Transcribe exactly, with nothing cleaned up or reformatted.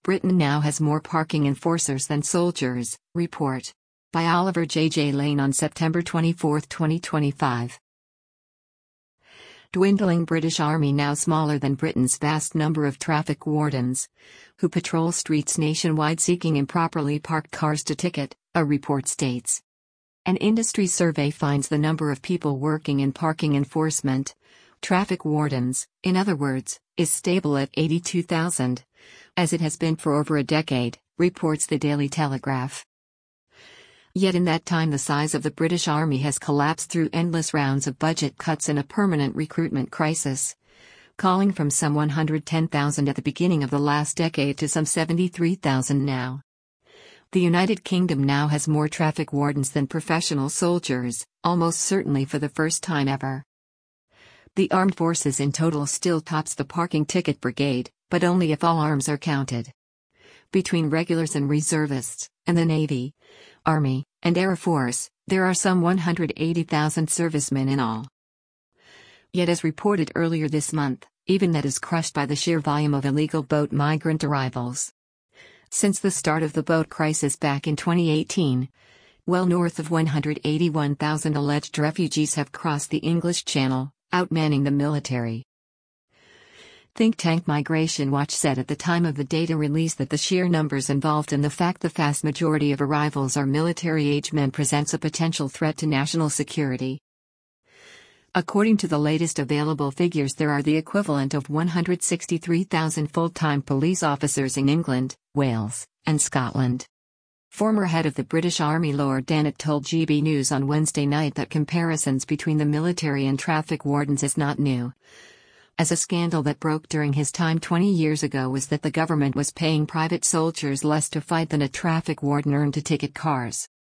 Britain now has more parking enforcers than soldiers, report. By Oliver J. J. Lane on September twenty-fourth, twenty twenty-five. Dwindling British Army now smaller than Britain's vast number of traffic wardens, who patrol streets nationwide seeking improperly parked cars to ticket, a report states. An industry survey finds the number of people working in parking enforcement, traffic wardens, in other words, is stable at eighty-two thousand, as it has been for over a decade, reports the Daily Telegraph. Yet in that time the size of the British Army has collapsed through endless rounds of budget cuts and a permanent recruitment crisis, calling from some one hundred ten thousand at the beginning of the last decade to some seventy-three thousand now. The United Kingdom now has more traffic wardens than professional soldiers, almost certainly for the first time ever. The armed forces in total still tops the parking ticket brigade, but only if all arms are counted. Between regulars and reservists, and the Navy, Army, and Air Force, there are some one hundred eighty thousand servicemen in all. Yet as reported earlier this month, even that is crushed by the sheer volume of illegal boat migrant arrivals. Since the start of the boat crisis back in twenty eighteen, well north of one hundred eighty-one thousand alleged refugees have crossed the English Channel, outmanning the military. Think tank Migration Watch said at the time of the data release that the sheer numbers involved and the fact the vast majority of arrivals are military-age men presents a potential threat to national security. According to the latest available figures, there are the equivalent of one hundred sixty-three thousand full-time police officers in England, Wales, and Scotland. Former head of the British Army Lord Dannett told G B News on Wednesday night that comparisons between the military and traffic wardens is not new, as a scandal that broke during his time twenty years ago was that the government was paying private soldiers less to fight than a traffic warden earned to ticket cars.